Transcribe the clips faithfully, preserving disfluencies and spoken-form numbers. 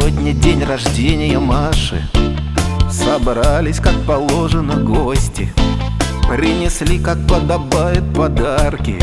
Сегодня день рождения Маши. Собрались, как положено, гости. Принесли, как подобает, подарки.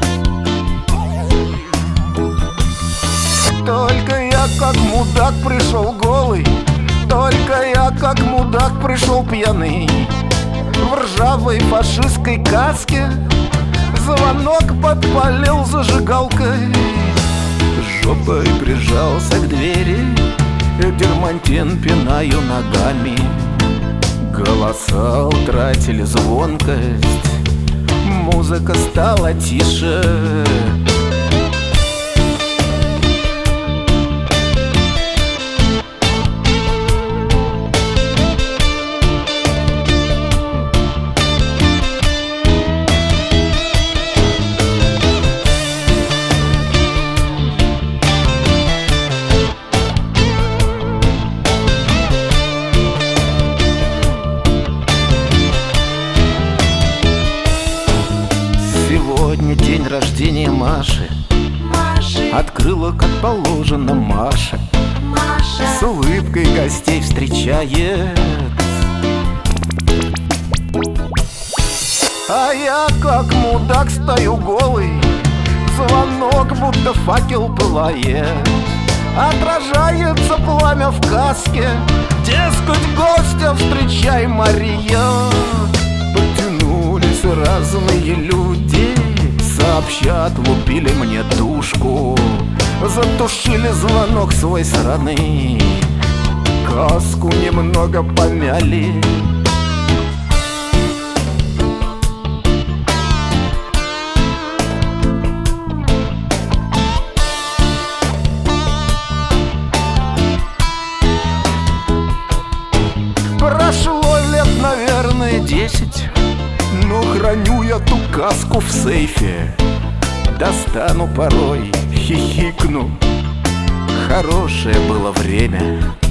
Только я, как мудак, пришел голый. Только я, как мудак, пришел пьяный. В ржавой фашистской каске звонок подпалил зажигалкой. Жопой прижался к двери, дермантин пинаю ногами. Голоса утратили звонкость, музыка стала тише. Сегодня день рождения Маши. Маши. Открыла, как положено, Маша. Маша. С улыбкой гостей встречает. А я, как мудак, стою голый. Звонок, будто факел пылает. Отражается пламя в каске. Дескать, гостя встречай, Мария. Потянулись разные люди, сообщат, лупили мне душку. Затушили звонок свой сраный, каску немного помяли. Прошло лет, наверное, десять, но храню я ту каску в сейфе. Достану порой, хихикну. Хорошее было время.